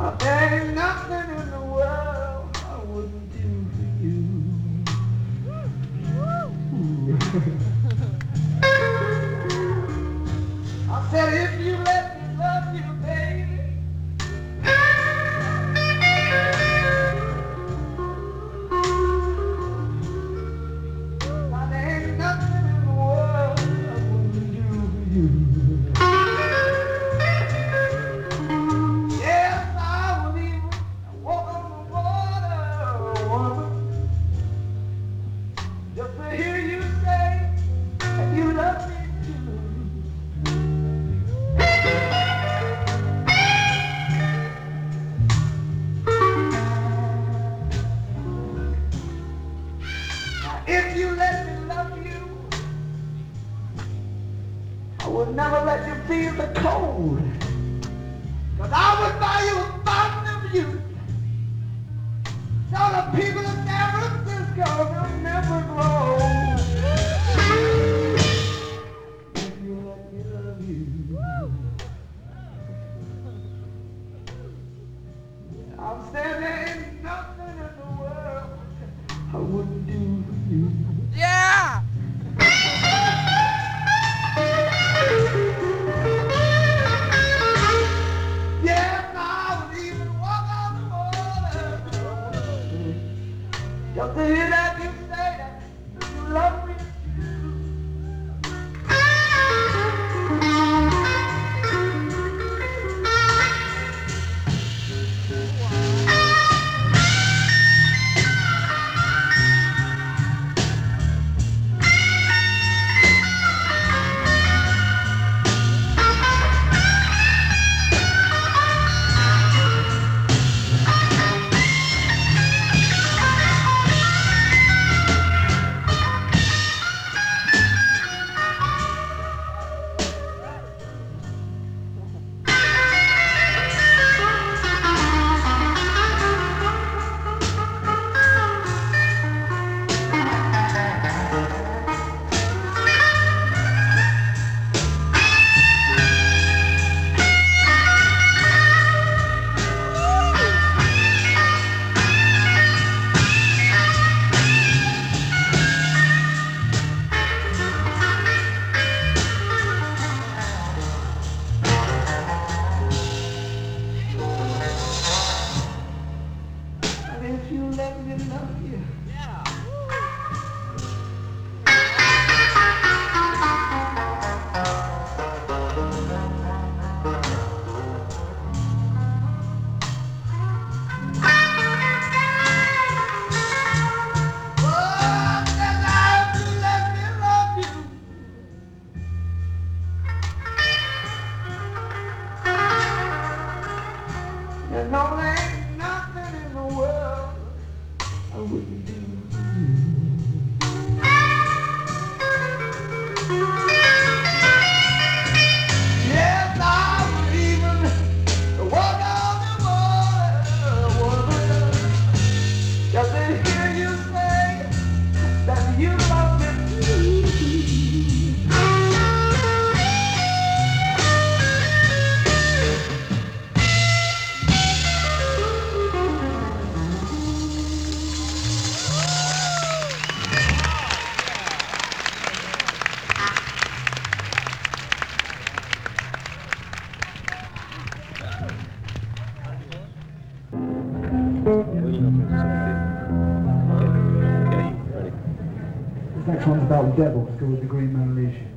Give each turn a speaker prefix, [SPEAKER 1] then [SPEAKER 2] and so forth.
[SPEAKER 1] There ain't nothing in the world I wouldn't do for you. I said if you let me love you, baby. Now there ain't nothing in the world I wouldn't do for you. Yes, I would even walk on the water, woman, just to hear you say that you love me too. Now, if you let me love you, I would never let you feel the cold. 'Cause I would buy you a fountain of youth. So the people of San Francisco will never grow. If you let me love you, I'm saying there ain't nothing in the world I wouldn't do for you.
[SPEAKER 2] Yeah!
[SPEAKER 1] Yes, I would even walk on the water. Just to hear that you say that you love me. And if you let me love you, oh, then if you let me love you, you know there ain't nothing in the world I wouldn't do for you. Yes, I would even walk on the water, woman, just to hear you say that you love me too. This next one's about the devil, still with the Green Man Leash.